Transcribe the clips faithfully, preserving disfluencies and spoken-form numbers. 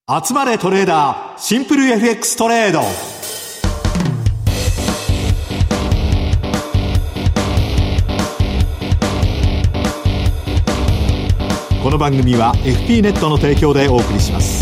集まれトレーダーシンプル エフエックス トレード。この番組は エフピー ネットの提供でお送りします。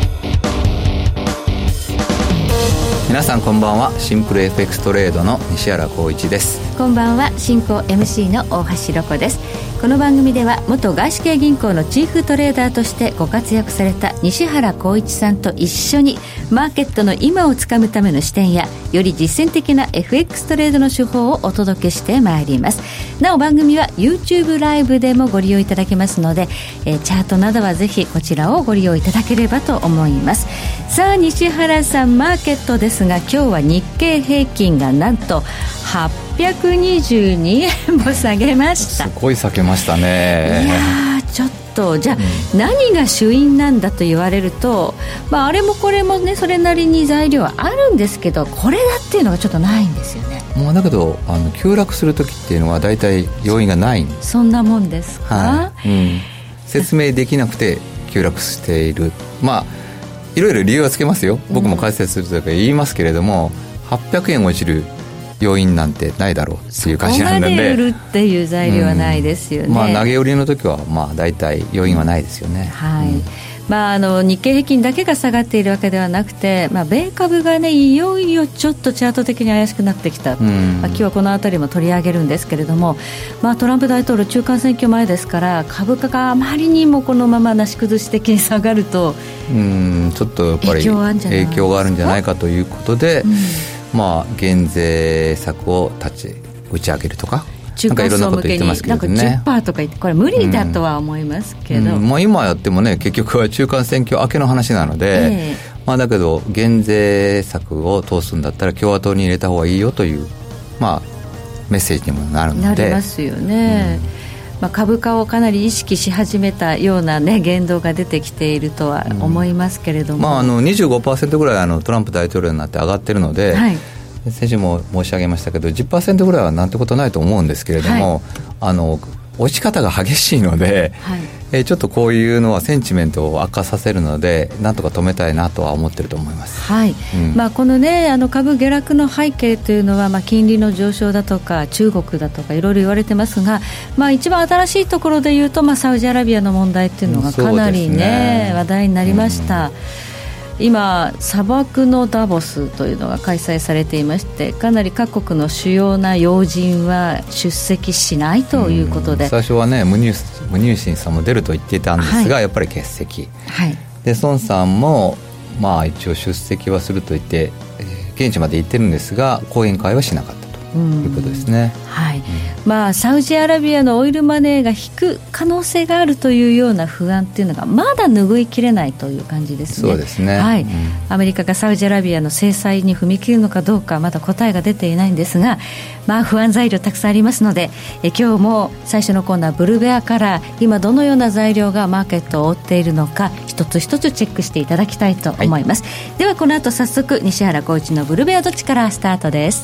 皆さんこんばんは。シンプル エフエックス トレードの西原光一です。 こんばんは。進行 エムシー の大橋ロコです。この番組では元外資系銀行のチーフトレーダーとしてご活躍された西原光一さんと一緒にマーケットの今をつかむための視点やより実践的な エフエックス トレードの手法をお届けしてまいります。なお番組は YouTube ライブでもご利用いただけますので、えー、チャートなどはぜひこちらをご利用いただければと思います。さあ西原さん、マーケットですが今日は日経平均がなんとはっぴゃくにじゅうにえんも下げました。 すごい下げましたね。 いやーちょっとじゃあ、うん、何が主因なんだと言われると、まあ、あれもこれもねそれなりに材料はあるんですけどこれだっていうのがちょっとないんですよね。 もうだけどあの急落する時っていうのはだいたい要因がないんです。 そんなもんですか、 はいうん、説明できなくて急落している。まあいろいろ理由はつけますよ。僕も解説するときは言いますけれども、うん、はっぴゃくえん落ちる要因なんてないだろうっていう感じなので、 そこまで売るっていう材料はないですよね、 うんまあ、投げ売りの時はまあ大体要因はないですよね、 はいうんまあ、あの日経平均だけが下がっているわけではなくて、まあ、米株がねいよいよちょっとチャート的に怪しくなってきた、うんまあ、今日はこのあたりも取り上げるんですけれども、まあ、トランプ大統領中間選挙前ですから株価があまりにもこのままなし崩し的に下がるとうんちょっとやっぱり影響があるんじゃないかということで、うんまあ、減税策を立ち打ち上げるとか中間層向けになんか じゅっパーセント とか言ってこれ無理だとは思いますけど、 うんうんまあ、今やってもね結局は中間選挙明けの話なので、えーまあ、だけど減税策を通すんだったら共和党に入れた方がいいよという、まあ、メッセージにもなるのでなりますよね、うんまあ、株価をかなり意識し始めたような、ね、言動が出てきているとは思いますけれども、 うんまあ、あの にじゅうごパーセント ぐらいあのトランプ大統領になって上がってるので、はい先週も申し上げましたけど じゅっパーセント ぐらいはなんてことないと思うんですけれども、はい、あの落ち方が激しいので、はいえー、ちょっとこういうのはセンチメントを悪化させるのでなんとか止めたいなとは思ってると思います、 はいうんまあ、この、ね、あの株下落の背景というのは、まあ、金利の上昇だとか中国だとかいろいろ言われてますが、まあ、一番新しいところでいうと、まあ、サウジアラビアの問題というのがかなり、ねね、話題になりました、うん今砂漠のダボスというのが開催されていましてかなり各国の主要な要人は出席しないということで、 最初はねムニューシンさんも出ると言っていたんですが、はい、やっぱり欠席、はい、で孫さんもまあ一応出席はすると言って、えー、現地まで行ってるんですが講演会はしなかったということですね、 はいうんまあ、サウジアラビアのオイルマネーが引く可能性があるというような不安というのがまだ拭いきれないという感じですね。 そうですね、 はいうん、 アメリカがサウジアラビアの制裁に踏み切るのかどうかまだ答えが出ていないんですが、まあ、不安材料たくさんありますのでえ今日も最初のコーナーブルベアから今どのような材料がマーケットを覆っているのか一つ一つチェックしていただきたいと思います、はい、ではこの後早速西原光一のブルベアどっちからスタートです。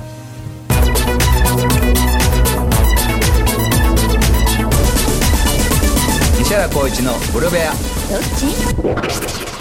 西原光一のブルベアどっち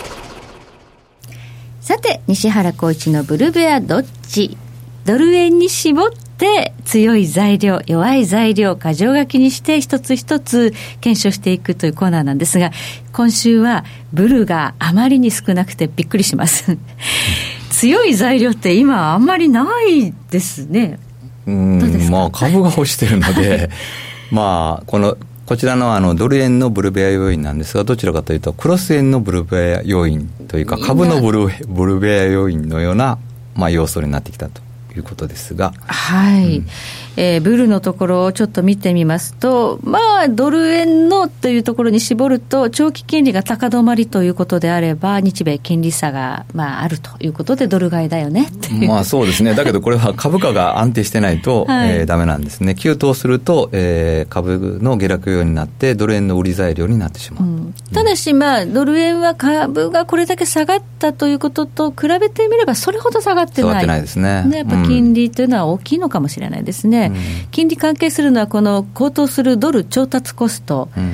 さて西原光一のブルベアどっちドル円に絞って強い材料弱い材料箇条書きにして一つ一つ検証していくというコーナーなんですが今週はブルがあまりに少なくてびっくりします強い材料って今あんまりないですね。 うんどうですか、まあ、株が落ちてるのでまあこのこちら の, あのドル円のブルベア要因なんですがどちらかというとクロス円のブルベア要因というか株のブ ル, ブルベア要因のような、まあ、要素になってきたということですが、 はい、うんえー、ブルのところをちょっと見てみますと、まあ、ドル円のというところに絞ると長期金利が高止まりということであれば日米金利差が、まあ、あるということでドル買いだよねっていう、 まあ、そうですね。だけどこれは株価が安定してないと、はいえー、ダメなんですね。急騰すると、えー、株の下落要因になってドル円の売り材料になってしまう、うん、 ただし、まあ、ドル円は株がこれだけ下がったということと比べてみればそれほど下がってない、 下がってないですね。 ねやっぱ金利というのは大きいのかもしれないですね、うん、金利関係するのはこの高騰するドル調達コスト、うん、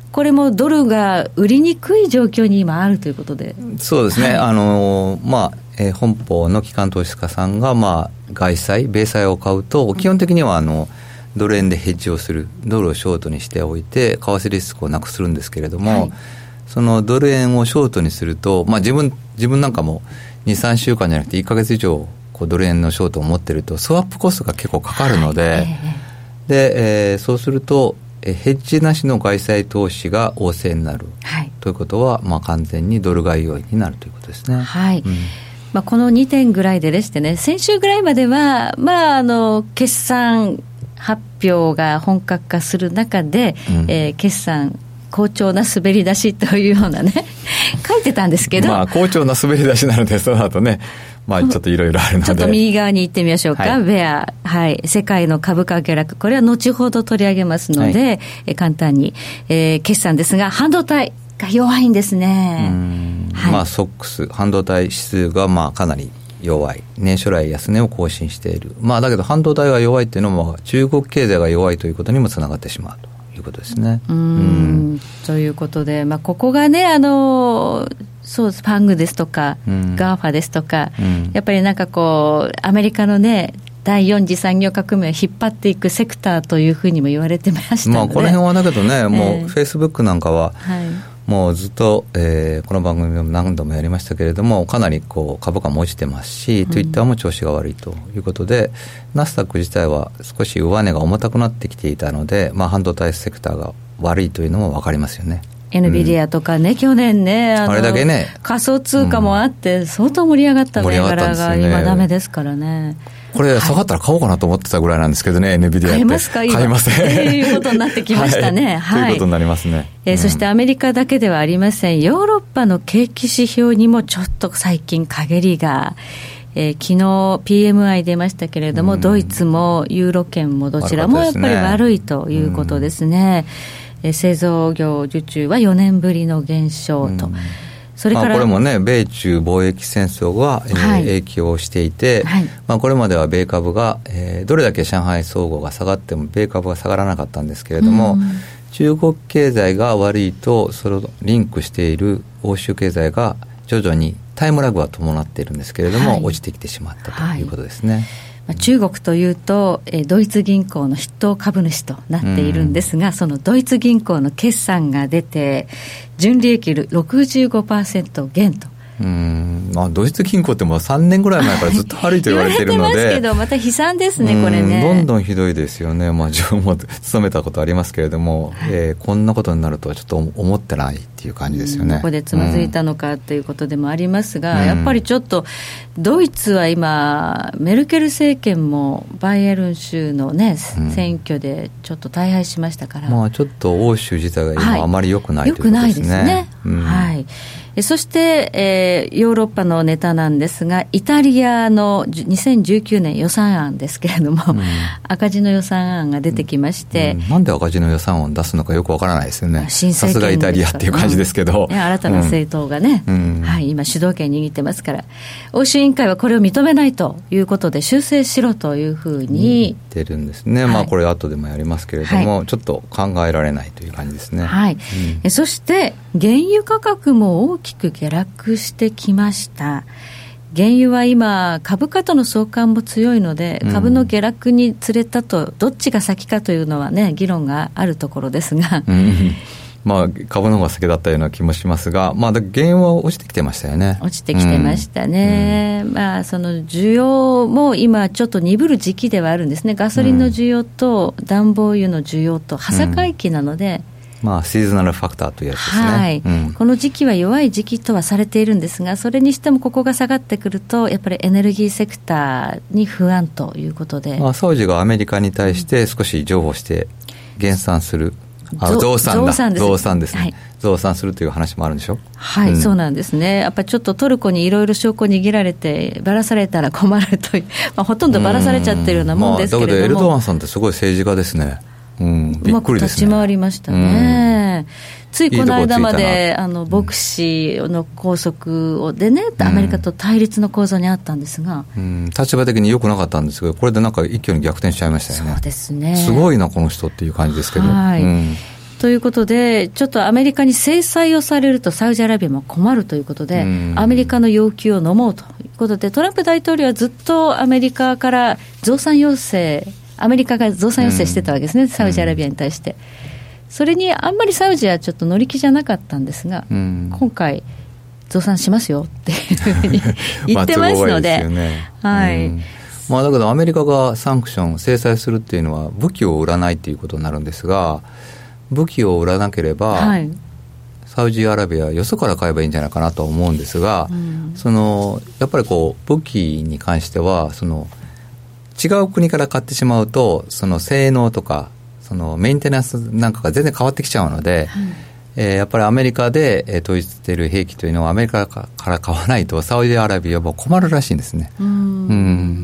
これもドルが売りにくい状況に今あるということで。 そうですね、はい、あのまあえー、本邦の機関投資家さんが、まあ、外債米債を買うと基本的にはあのドル円でヘッジをする、ドルをショートにしておいて為替リスクをなくするんですけれども、はい、そのドル円をショートにすると、まあ、自分自分なんかも にさんしゅうかんじゃなくていっかげつ以上こうドル円のショートを持ってるとスワップコストが結構かかるので、はい、でえー、そうするとヘッジなしの外債投資が旺盛になる、はい、ということは、まあ、完全にドル買い要因になるということですね。 はい、 うん、 まあ、このにてんぐらいででしてね、先週ぐらいまでは、まあ、あの決算発表が本格化する中で、うん、えー、決算好調な滑り出しというようなね書いてたんですけど、 まあ、好調な滑り出しなのでその後ね、まあ、ちょっといろいろあるのでちょっと右側に行ってみましょうか、はい、ベア、はい、世界の株価下落、これは後ほど取り上げますので、はい、え簡単に、えー、決算ですが半導体が弱いんですね。 うん、はい、まあ、ソックス半導体指数がまあかなり弱い、年初来安値を更新している、まあ、だけど半導体が弱いっていうのも中国経済が弱いということにもつながってしまうということですね。 うーん、うん、ということで、まあ、ここがね、あのそうですパングですとか、うん、ガーファですとか、うん、やっぱりなんかこうアメリカのねだいよん次産業革命を引っ張っていくセクターというふうにも言われてましたので、 まあ、この辺はだけどね、もうフェイスブックなんかは、はい、もうずっと、えー、この番組でも何度もやりましたけれども、かなりこう株価も落ちてますし、うん、ツイッターも調子が悪いということで、ナスダック自体は少し上値が重たくなってきていたので、まあ、半導体セクターが悪いというのも分かりますよね。 エヌビディアとかね、うん、去年ね あ, のあれだけね仮想通貨もあって相当盛り上がった銘柄が今ダメですからね。 これ下がったら買おうかなと思ってたぐらいなんですけどね、はい、エヌビディアって買いますか今。 買いませんということになってきましたね、 はい、ということになりますね、 えーうん、そしてアメリカだけではありません。ヨーロッパの景気指標にもちょっと最近陰りが、えー、昨日 ピーエムアイ 出ましたけれども、うん、ドイツもユーロ圏もどちらもやっぱり悪いということですね、うん、えー、製造業受注はよねんぶりの減少と、うん、それから、 まあ、これもね、米中貿易戦争が、えーはい、影響していて、はい、まあ、これまでは米株が、えー、どれだけ上海総合が下がっても米株が下がらなかったんですけれども、うん、中国経済が悪いとそれをリンクしている欧州経済が徐々にタイムラグは伴っているんですけれども、はい、落ちてきてしまったということですね。 はい、中国というと、えー、ドイツ銀行の筆頭株主となっているんですが、うん、そのドイツ銀行の決算が出て純利益 ろくじゅうごパーセント 減と。 うーん、まあ、ドイツ銀行ってもうさんねんぐらい前からずっと悪いと言われているので言われてますけど、また悲惨ですねこれね。 どんどんひどいですよね。まあ、自分も勤めたことありますけれども、はい、えー、こんなことになるとはちょっと思ってないっていう感じですよね。 どこでつまずいたのかということでもありますが、うん、やっぱりちょっとドイツは今メルケル政権もバイエルン州の、ね、うん、選挙でちょっと大敗しましたから、 まあ、ちょっと欧州自体が今あまり良くない、はい、ということですね。良くないですね、うん、はい。 そして、えー、ヨーロッパのネタなんですが、イタリアのにせんじゅうきゅうねん予算案ですけれども、うん、赤字の予算案が出てきまして、 うん、なんで赤字の予算案を出すのかよくわからないですよね。さすがイタリアっていう感じですけど、 うん、新たな政党がね、うん、はい、今主導権握ってますから、欧州委員会はこれを認めないということで修正しろというふうに言ってるんですね、はい。まあ、これ後でもやりますけれども、はい、ちょっと考えられないという感じですね、 はい。うん、そして原油価格も大きく下落してきました。原油は今株価との相関も強いので、株の下落につれたとどっちが先かというのはね、議論があるところですが、 うん、まあ、株の方が先だったような気もしますが、まあ、原油は落ちてきてましたよね。 落ちてきてましたね、うん、まあ、その需要も今ちょっと鈍る時期ではあるんですね。ガソリンの需要と暖房油の需要と端境期なので、 うん、まあ、シーズナルファクターというやつですね、 はい、うん、この時期は弱い時期とはされているんですが、それにしてもここが下がってくるとやっぱりエネルギーセクターに不安ということで、 まあ、サウジがアメリカに対して少し譲歩して減産する、あ、増産だ、増産です、増産ですね、はい、増産するという話もあるんでしょ。 はい、うん、そうなんですね。やっぱりちょっとトルコにいろいろ証拠握られてばらされたら困るという、まあ、ほとんどばらされちゃってるようなもんですけれども、まあ、だけどエルドアンさんってすごい政治家ですね。うん、びっくりですね。うまく立ち回りましたね、うん、ついこの間まであの牧師の拘束をでね、うん、アメリカと対立の構造にあったんですが、 うん、立場的に良くなかったんですけど、これでなんか一挙に逆転しちゃいましたよね。 そうですね、 すごいなこの人っていう感じですけど、 はい、うん、 ということで、ちょっとアメリカに制裁をされるとサウジアラビアも困るということで、アメリカの要求を飲もうということで、トランプ大統領はずっとアメリカから増産要請、アメリカが増産要請してたわけですね、サウジアラビアに対して。それにあんまりサウジはちょっと乗り気じゃなかったんですが、今回増産しますよっていうふうに言ってますので、はい。 まあ、だけどアメリカがサンクション制裁するっていうのは武器を売らないっていうことになるんですが、武器を売らなければ、はい、サウジアラビアよそから買えばいいんじゃないかなと思うんですが、うん、そのやっぱりこう武器に関してはその違う国から買ってしまうとその性能とかそのメンテナンスなんかが全然変わってきちゃうので、はい、えー、やっぱりアメリカで、えー、統一している兵器というのはアメリカから買わないとサウジアラビアも困るらしいんですね。うん、うん、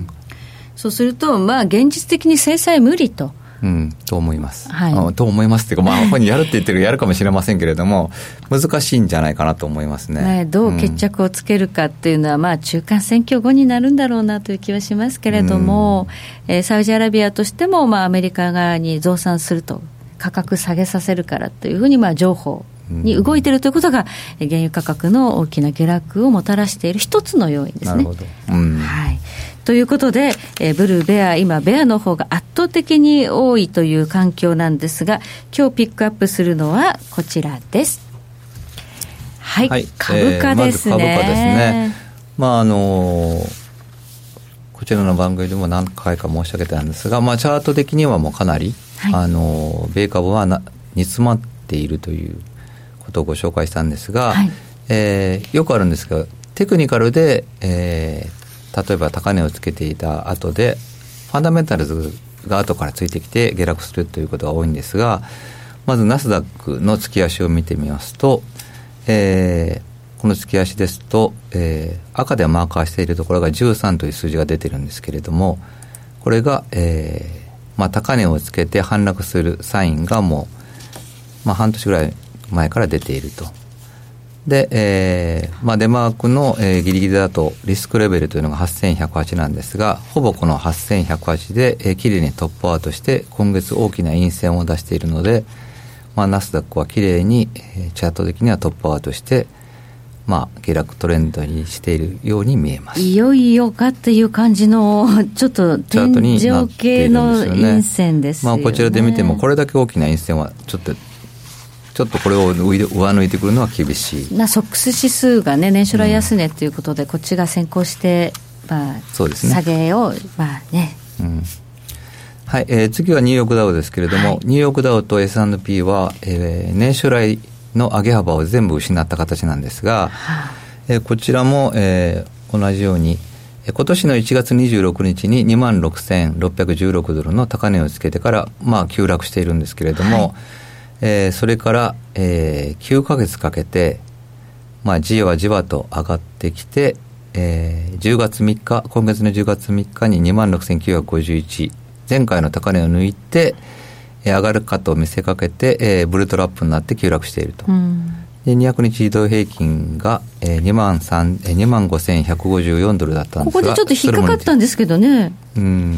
そうすると、まあ、現実的に制裁無理と、 うん、と思います、はい、と思いますっていうか、まあ、ここにやるって言ってるやるかもしれませんけれども難しいんじゃないかなと思いますね。 ね、どう決着をつけるかっていうのは、うん、まあ、中間選挙後になるんだろうなという気はしますけれども、うん、えー、サウジアラビアとしても、まあ、アメリカ側に増産すると価格下げさせるからというふうに、まあ、情報に動いているということが、うん、原油価格の大きな下落をもたらしている一つの要因ですね。なるほど、うん、はい。ということで、えー、ブルーベア、今ベアの方が圧倒的に多いという環境なんですが、今日ピックアップするのはこちらです。はい、はい、株価ですね。えー、まず株価ですね。 まああのー、こちらの番組でも何回か申し上げたんですが、まあ、チャート的にはもうかなり、はい、あの米株はな煮詰まっているということをご紹介したんですが、はい、えー、よくあるんですが、テクニカルで、えー例えば高値をつけていた後でファンダメンタルズが後からついてきて下落するということが多いんですが、まずナスダックの月足を見てみますと、えー、この月足ですと、えー、赤でマーカーしているところがじゅうさんという数字が出てるんですけれども、これが、えーまあ、高値をつけて反落するサインがもう、まあ、半年ぐらい前から出ていると。で、えーまあ、デマークの、えー、ギリギリだとリスクレベルというのがはっせんひゃくはちなんですが、ほぼこのはっせんひゃくはちで、えー、きれいにトップアウトして今月大きな陰線を出しているので、まあ、ナスダックはきれいに、えー、チャート的にはトップアウトして、まあ、下落トレンドにしているように見えます。 いよいよかっていう感じのちょっと天井系の陰線ですよね。 まあ、こちらで見てもこれだけ大きな陰線はちょっとちょっとこれを上抜いてくるのは厳しいな。ソックス指数がね、年初来安値ということで、うん、こっちが先行して、まあ、そうですね、下げを、まあね、うん、 はい、えー、次はニューヨークダウですけれども、はい、ニューヨークダウと エスアンドピー は、えー、年初来の上げ幅を全部失った形なんですが、はあ、えー、こちらも、えー、同じように今年のいちがつにじゅうろくにちに にまんろくせんろっぴゃくじゅうろく ドルの高値をつけてから、まあ、急落しているんですけれども、はい、えー、それから、えー、きゅうかげつかけて、まあ、じわじわと上がってきて、えー、じゅうがつみっか、今月のじゅうがつみっかに にまんろくせんきゅうひゃくごじゅういち、前回の高値を抜いて、えー、上がるかと見せかけて、えー、ブルトラップになって急落していると。うん、でにひゃくにち移動平均が、えー、にまんごせんひゃくごじゅうよんドルだったんですが、 ここでちょっと引っかかったんですけどね。 うん、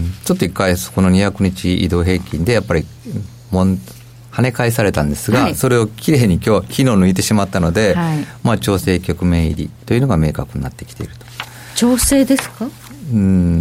ちょっと一回このにひゃくにち移動平均でやっぱりもん跳ね返されたんですが、はい、それをきれいに今日昨日抜いてしまったので、はい、まあ、調整局面入りというのが明確になってきていると。 調整ですか？ うん、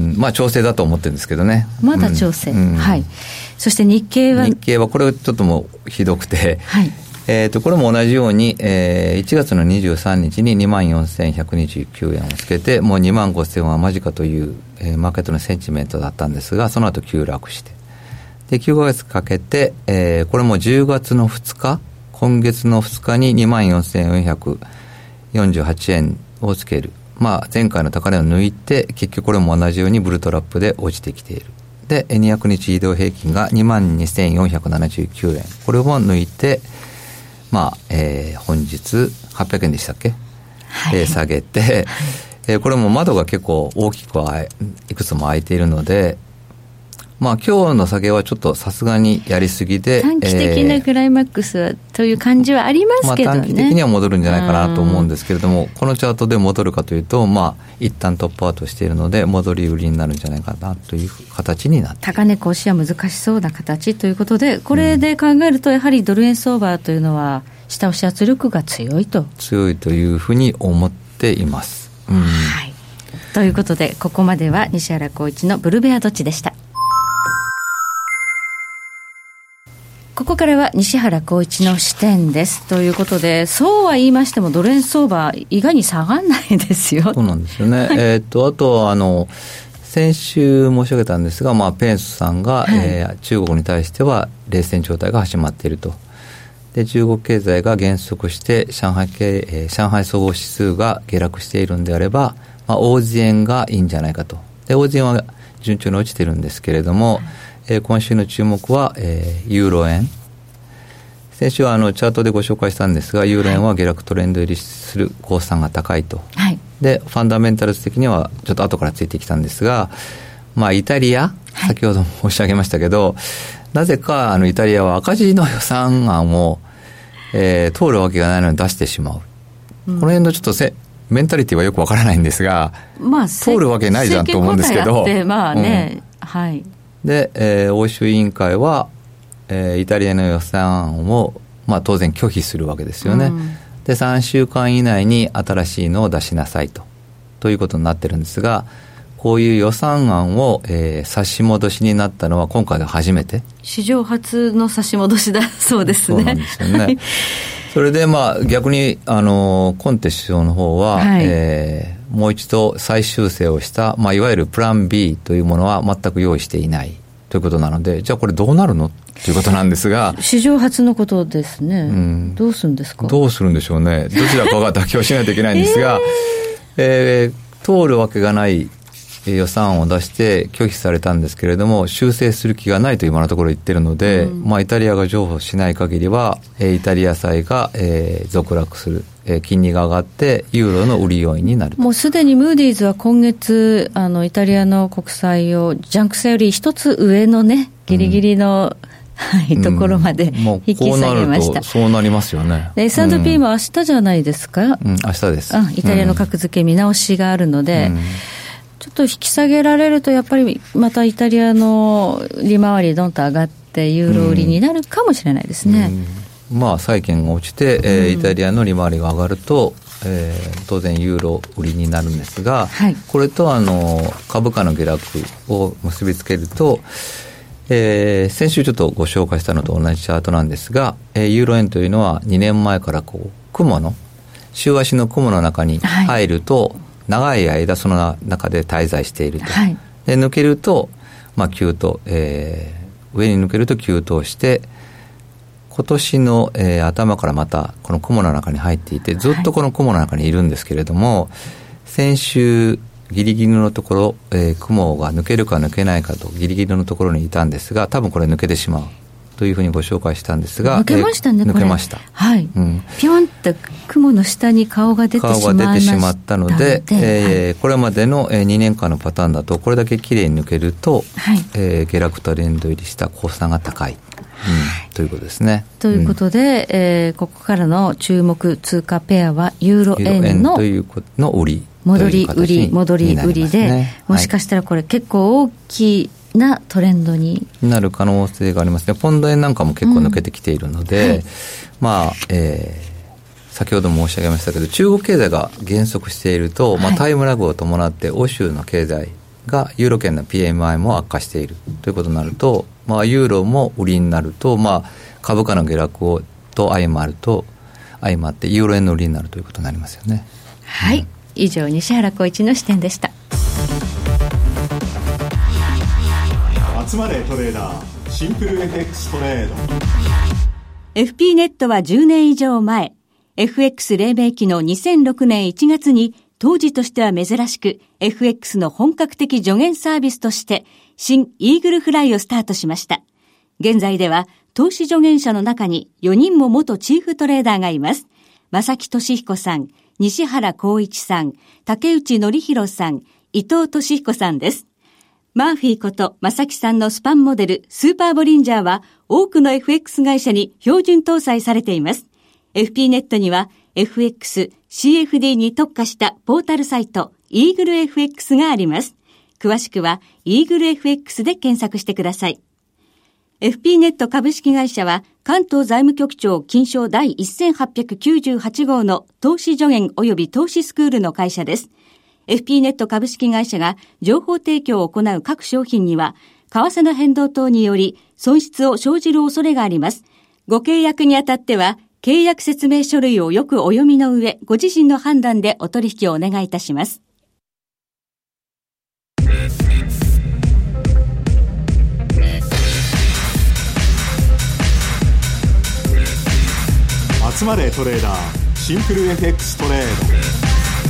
まあ、調整だと思ってるんですけどね。 まだ調整、うんうん、はい。そして日経は日経はこれちょっともうひどくて、はい、えー、とこれも同じように、えー、いちがつのにじゅうさんにちに にまんよんせんひゃくにじゅうきゅうえんをつけて、もうにまんごせんは間近という、えー、マーケットのセンチメントだったんですが、その後急落して、できゅうかげつかけて、えー、これもじゅうがつのふつか、今月のふつかに にまんよんせんよんひゃくよんじゅうはちえんをつける、まあ、前回の高値を抜いて、結局これも同じようにブルトラップで落ちてきている。でにひゃくにち移動平均が にまんにせんよんひゃくななじゅうきゅうえん、これも抜いて、まあ、えー、本日はっぴゃくえんでしたっけ、はい、えー、下げて、はい、えー、これも窓が結構大きくはいくつも開いているので、 まあ今日の下げはちょっとさすがにやりすぎで、 短期的なクライマックスはという感じはありますけどね、 まあ、短期的には戻るんじゃないかなと思うんですけれども、このチャートで戻るかというと、まあ一旦トップアウトしているので戻り売りになるんじゃないかなという形になっている。 高値更新は難しそうな形ということで、これで考えるとやはりドル円相場というのは下押し圧力が強いと強いというふうに思っています、うん、 はい。ということでここまでは西原浩一のブルベアドッチでした。ここからは西原浩一の視点ですということで、そうは言いましてもドル円相場意外に下がらないですよ。 そうなんですよね、はい、えー、っとあとあの先週申し上げたんですが、まあ、ペンスさんが、はい、えー、中国に対しては冷戦状態が始まっていると。で中国経済が減速して上海系、えー、上海総合指数が下落しているんであれば、まあ、オージー円がいいんじゃないかと。でオージー円は順調に落ちてるんですけれども、はい、えー、今週の注目は、えー、ユーロ円。先週はあのチャートでご紹介したんですが、ユーロ円は下落トレンド入りする公算が高いと、はい、でファンダメンタルズ的にはちょっと後からついてきたんですが、まあ、イタリア、はい、先ほど申し上げましたけど、なぜかあのイタリアは赤字の予算案を、えー、通るわけがないのに出してしまう、うん、この辺のちょっとせメンタリティはよくわからないんですが、まあ、通るわけないじゃんと思うんですけど、 まあね、うん、はい、 で、えー、欧州委員会はえー、イタリアの予算案を、まあ、当然拒否するわけですよね、うん、でさんしゅうかん以内に新しいのを出しなさいとということになってるんですが、こういう予算案を、えー、差し戻しになったのは今回が初めて、 史上初の差し戻しだそうですね。 そうなんですよねそれでまあ逆にあのコンテ首相の方は、はい、えー、もう一度再修正をした、まあ、いわゆるプラン B というものは全く用意していないということなので、じゃあこれどうなるのということなんですが、 史上初のことですね、うん、どうするんですか。 どうするんでしょうね。どちらかが妥協しないといけないんですが、えーえー、通るわけがない予算案を出して拒否されたんですけれども、修正する気がないと今のところ言ってるので、うん、まあ、イタリアが譲歩しない限りは、えー、イタリア債が、えー、続落する、えー、金利が上がってユーロの売り要因になる。 もうすでにムーディーズは今月あのイタリアの国債をジャンク債より一つ上のね、ギリギリの、うん、はい、ところまで引き下げました、うん、 そうなりますよね。 エスアンドピー も明日じゃないですか、うんうん、明日です。 あ、イタリアの格付け見直しがあるので、うん、ちょっと引き下げられるとやっぱりまたイタリアの利回りどんと上がってユーロ売りになるかもしれないですね、 うんうん、まあ債券が落ちて、えー、イタリアの利回りが上がると、えー、当然ユーロ売りになるんですが、はい、これとあの株価の下落を結びつけると、えー、先週ちょっとご紹介したのと同じチャートなんですが、えー、ユーロ円というのはにねんまえからこう雲の週足の雲の中に入ると、はい、長い間その中で滞在していると、はい、で抜けると、まあ、急騰、えー、上に抜けると急騰して今年の、えー、頭からまたこの雲の中に入っていて、ずっとこの雲の中にいるんですけれども、はい、先週ギリギリのところ、えー、雲が抜けるか抜けないかとギリギリのところにいたんですが、多分これ抜けてしまうというふうにご紹介したんですが、 抜けましたね、 えー、抜けました、 はい、うん、ピョンって雲の下に顔が出てしまいました顔が出てしまったので、えーはい、これまでのにねんかんのパターンだとこれだけきれいに抜けると、はい、えー、下落トレンド入りした公算が高い、うん、ということですね。 ということで、うん、えー、ここからの注目通貨ペアはユーロ円のということの売り戻り売り戻り売りで、ね、もしかしたらこれ結構大きなトレンドになる可能性がありますね。ポンド円なんかも結構抜けてきているので、うん、はい、まあ、えー、先ほど申し上げましたけど、中国経済が減速していると、はい、まあ、タイムラグを伴って欧州の経済がユーロ圏の ピーエムアイ も悪化しているということになると、まあ、ユーロも売りになると、まあ、株価の下落をと相まると相まってユーロ円の売りになるということになりますよね。 はい、うん、以上西原浩一の視点でした。 集まれトレーダーシンプル エフエックス トレード。 エフピー ネットはじゅうねん以上前、 エフエックス 黎明期のにせんろくねんいちがつに当時としては珍しく エフエックス の本格的助言サービスとして新イーグルフライをスタートしました。現在では投資助言者の中によにんも元チーフトレーダーがいます。正木俊彦さん、西原浩一さん、竹内則弘さん、伊藤俊彦さんです。 マーフィーこと正木さんのスパンモデルスーパーボリンジャーは多くの エフエックス 会社に標準搭載されています。エフピー ネットには エフエックス、シーエフディー に特化したポータルサイトイーグル エフエックス があります。詳しくはイーグル エフエックス で検索してください。エフピー ネット株式会社は関東財務局長金賞第せんはっぴゃくきゅうじゅうはち号の投資助言及び投資スクールの会社です。エフピー ネット株式会社が情報提供を行う各商品には為替の変動等により損失を生じる恐れがあります。ご契約にあたっては契約説明書類をよくお読みの上、ご自身の判断でお取引をお願いいたします。 集まれトレーダーシンプル エフエックス トレード。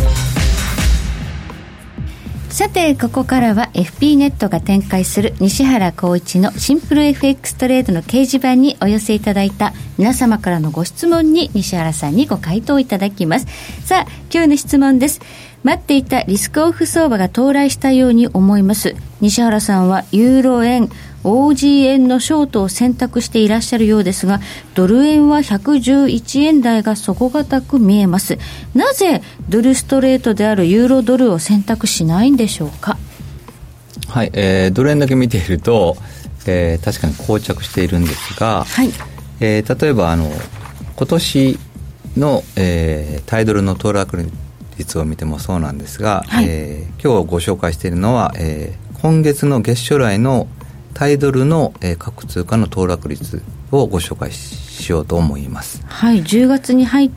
さてここからは エフピー ネットが展開する西原光一のシンプル エフエックス トレードの掲示板にお寄せいただいた皆様からのご質問に西原さんにご回答いただきます。さあ今日の質問です。待っていたリスクオフ相場が到来したように思います。西原さんはユーロ円、オージー 円のショートを選択していらっしゃるようですが、ドル円はひゃくじゅういちえん台が底堅く見えます。なぜドルストレートであるユーロドルを選択しないんでしょうか。 はい、えー、ドル円だけ見ていると、えー、確かに膠着しているんですが、はい、えー、例えばあの今年の、えー、タイドルの騰落率を見てもそうなんですが、はい、えー、今日ご紹介しているのは、えー、今月の月初来のタイドルの、えー、各通貨の騰落率をご紹介しようと思います。 はい、じゅうがつに入って、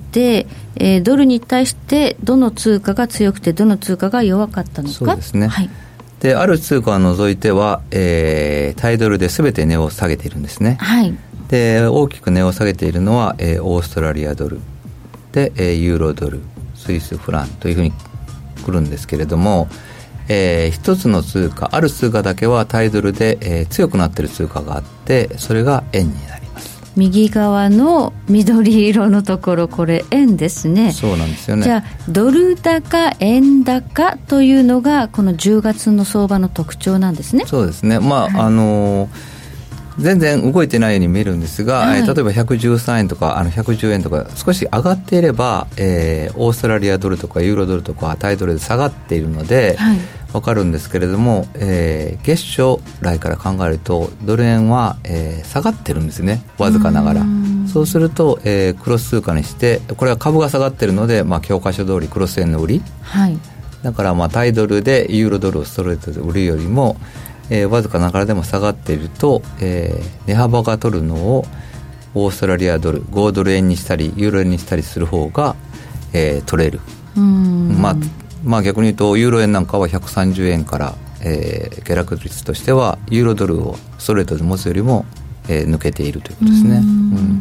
えー、ドルに対してどの通貨が強くてどの通貨が弱かったのか。 そうですね、 はい、 である通貨を除いては、えー、タイドルで全て値を下げているんですね。 はい、 で大きく値を下げているのは、えー、オーストラリアドルで、えー、ユーロドル、スイスフランというふうに来るんですけれども、えー、一つの通貨、ある通貨だけはタイドルで、えー、強くなっている通貨があって、それが円になります。 右側の緑色のところ、これ円ですね。 そうなんですよね。 じゃあドル高円高というのがこのじゅうがつの相場の特徴なんですね。 そうですね、まあ、はい、あのー全然動いてないように見えるんですが、はい、えー、例えばひゃくじゅうさんえんとかあのひゃくじゅうえんとか少し上がっていれば、えー、オーストラリアドルとかユーロドルとかタイドルで下がっているので、はい、分かるんですけれども、えー、月初来から考えるとドル円は、えー、下がってるんですね、わずかながら。そうすると、えー、クロス通貨にして、これは株が下がってるので、まあ、教科書通りクロス円の売り、はい、だからまあタイドルでユーロドルをストレートで売るよりも、えー、わずかながらでも下がっていると、えー、値幅が取るのをオーストラリアドルごドル円にしたりユーロ円にしたりする方が、えー、取れる。うーん、まあ、まあ逆に言うとユーロ円なんかはひゃくさんじゅうえんから、えー、下落率としてはユーロドルをストレートで持つよりも、えー、抜けているということですね。うん、うん、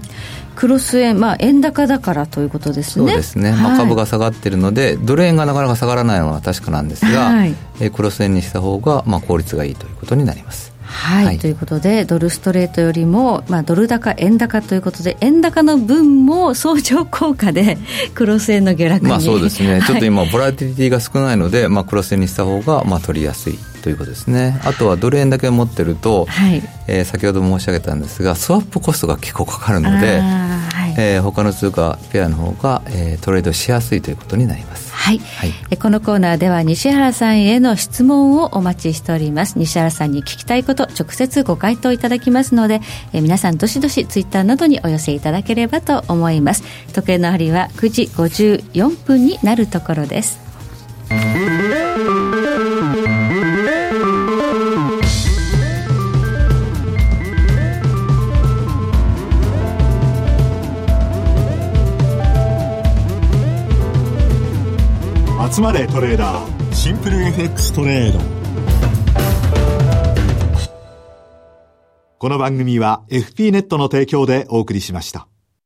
クロス円、まあ、円高だからということですね。 そうですね、まあ、株が下がっているので、はい、ドル円がなかなか下がらないのは確かなんですが、はい、えー、クロス円にした方が、まあ、効率がいいということになります。 はい、はい、ということでドルストレートよりも、まあ、ドル高円高ということで円高の分も相乗効果でクロス円の下落に、 まあ、そうですね、はい、ちょっと今ボラティリティが少ないので、まあ、クロス円にした方が、まあ、取りやすいということですね。あとはドル円だけ持ってると、はい、えー、先ほど申し上げたんですがスワップコストが結構かかるので、はい、えー、他の通貨ペアの方が、えー、トレードしやすいということになります。 はい、はい、このコーナーでは西原さんへの質問をお待ちしております。西原さんに聞きたいこと直接ご回答いただきますので、え皆さんどしどしツイッターなどにお寄せいただければと思います。時計の針はくじごじゅうよんぷんになるところです。 集まれトレーダーシンプル エフエックス トレード。この番組は エフピー ネットの提供でお送りしました。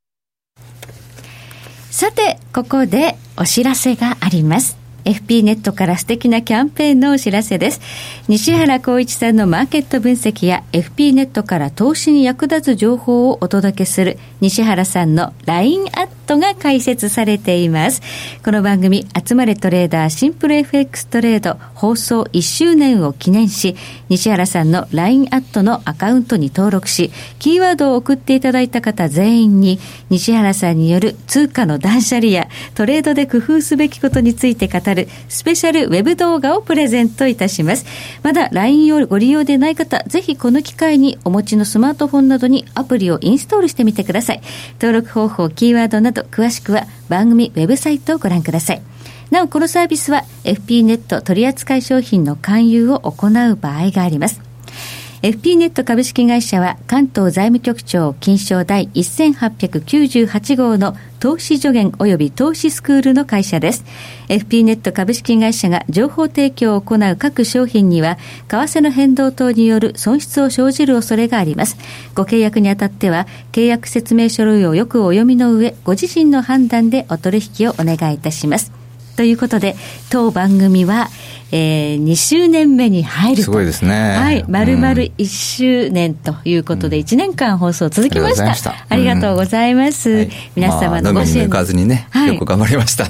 さてここでお知らせがあります。 エフピー ネットから素敵なキャンペーンのお知らせです。西原光一さんのマーケット分析や エフピー ネットから投資に役立つ情報をお届けする西原さんの ライン アットトが開設されています。この番組集まれトレーダーシンプル エフエックス トレード放送いっしゅうねんを記念し、西原さんの ライン アットのアカウントに登録し、キーワードを送っていただいた方全員に西原さんによる通貨の断捨離やトレードで工夫すべきことについて語るスペシャルウェブ動画をプレゼントいたします。まだ ライン をご利用でない方、ぜひこの機会にお持ちのスマートフォンなどにアプリをインストールしてみてください。登録方法、キーワードなど詳しくは番組ウェブサイトをご覧ください。なおこのサービスは エフピー ネット取扱商品の勧誘を行う場合があります。エフピー ネット株式会社は関東財務局長金賞第せんはっぴゃくきゅうじゅうはち号の投資助言及び投資スクールの会社です。 エフピー ネット株式会社が情報提供を行う各商品には為替の変動等による損失を生じる恐れがあります。ご契約にあたっては契約説明書類をよくお読みの上、ご自身の判断でお取引をお願いいたします。ということで当番組は、えー、にしゅうねんめに入ると、 すごいですね、 はい、丸々いっしゅうねんということで、うん、いちねんかん放送続きました。うん、ありがとうございます、うん、はい、皆様のご支援、 まあ、飲みに抜かずにね、はい、よく頑張りました、はい、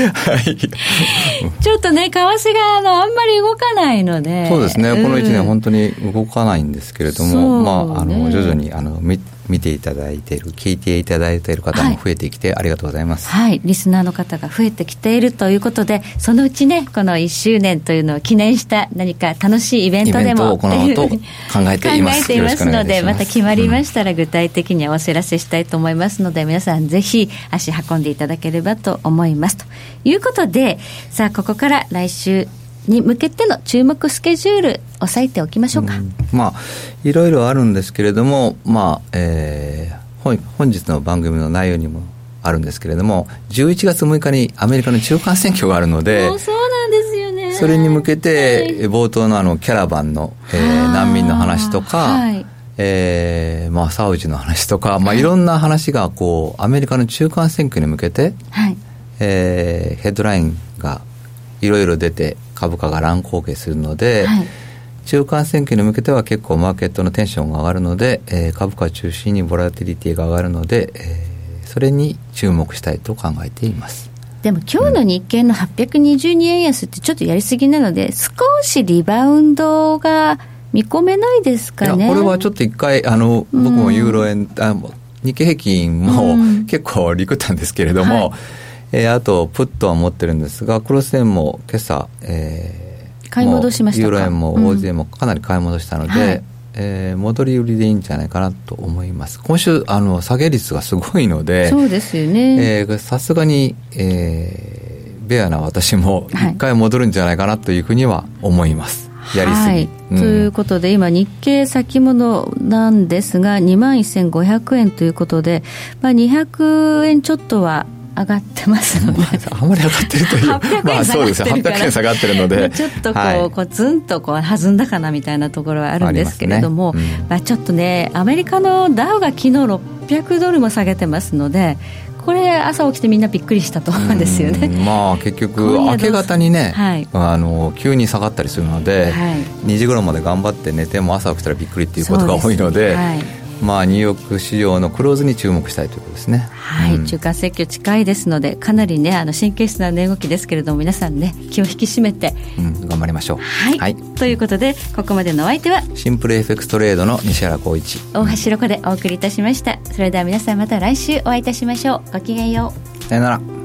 ちょっとね為替があのあんまり動かないので、 そうですね、うん、このいちねん本当に動かないんですけれども、まあ、あの徐々にあの見見ていただいている、聞いていただいている方も増えてきて、はい、ありがとうございます。 はい、リスナーの方が増えてきているということで、そのうちねこのいっしゅうねんというのを記念した何か楽しいイベントでもイベントを行おうと考えています。 考えていますので、また決まりましたら具体的にお知らせしたいと思いますので、うん、皆さんぜひ足運んでいただければと思いますということで、さあここから来週に向けての注目スケジュール押さえておきましょうか。うん、 まあいろいろあるんですけれども、まあえー本, 本日の番組の内容にもあるんですけれども、じゅういちがつむいかにアメリカの中間選挙があるので、 もうそうなんですよね。 それに向けて、はい、冒頭のあのキャラバンの、えー、難民の話とか、はい、えーまあ、サウジの話とか、まあ、いろんな話がこうアメリカの中間選挙に向けて、はい、えー、ヘッドラインがいろいろ出て株価が乱高下するので、はい、中間選挙に向けては結構マーケットのテンションが上がるので、えー、株価を中心にボラティリティが上がるので、えー、それに注目したいと考えています。 でも今日の日経のはっぴゃくにじゅうにえん安ってちょっとやりすぎなので、少しリバウンドが見込めないですかね。 いやこれはちょっと一回あの僕もユーロ円、あ日経平均も結構リクったんですけれども、はい、えー、あとプットは持ってるんですが、クロス円も今朝、えー買い戻しましたか。 ユーロ円も オージー 円もかなり買い戻したので、うん、はい、えー、戻り売りでいいんじゃないかなと思います。今週あの下げ率がすごいので、 そうですよね、 さすがに、えー、ベアな私も一回戻るんじゃないかなというふうには思います、はい、やりすぎ、はい、うん、ということで今日経先物なんですが にまんせんごひゃくえんということで、まあ、にひゃくえんちょっとは上がってますので、まあ、あまり上がってるというはっぴゃくえん下がってるから、まあ、そうですはっぴゃくえん下がってるのでちょっとこう、はい、こうズンとこう弾んだかなみたいなところはあるんですけれども、ま、ね、うん、まあ、ちょっとねアメリカのダウが昨日ろっぴゃくドルも下げてますので、これ朝起きてみんなびっくりしたと思うんですよね。 まあ結局明け方にね、はい、あの急に下がったりするので、はい、にじ頃まで頑張って寝ても朝起きたらびっくりっていうことが多いので、はい、まあ、ニューヨーク市場のクローズに注目したいということですね。 はい、うん、中間選挙近いですのでかなりねあの神経質な値動きですけれども、皆さんね気を引き締めて、 うん、頑張りましょう。 はい、はい、ということでここまでのお相手はシンプル エフエックス トレードの西原光一、 大橋ロコでお送りいたしました。それでは皆さんまた来週お会いいたしましょう。ごきげんよう。 さよなら。